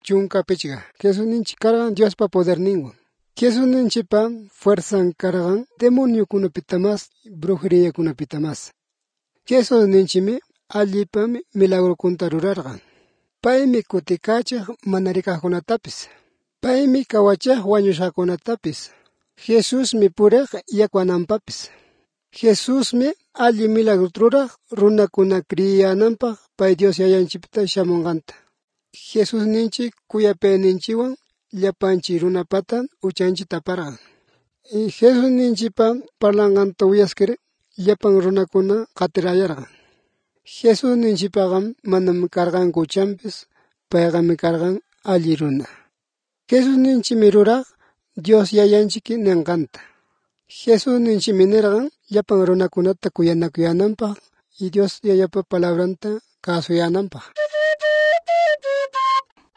chunkapichqa Jesusninchik karqan Diospa poderninwan. Jesusninchikpa fuerzan karqan demoniokunapita mas, brujeriakunapita mas. Jesusninchikmi allipami milagrukunata rurarqan. Paymi kutikachiq mana rikaqkunatapis. Paymi kawachiq wañushqakunatapis. Jesusmi puriq yakwananpapis. Jesusmi alli milagruta ruraq runakuna kriyiyananpaq Pay Dios Yayanchikpita shamunqanta. Jesusninchik kuyapayninchikwan llapanchik runapata uchanchik taparqan. Jesusninchikpa parlanqanta uyaskir llapan runakuna qatirayarqan. Jesusninchikpaqam manam karqanku uchanpis, payqami karqan alli runa. Jesusninchikmi ruraq Dios Yayanchik ninqanta. Jesusninchikmi nirqan llapan runakunata kuyanakuyananpaq y Dios Yayapa palabranta kasuyananpaq.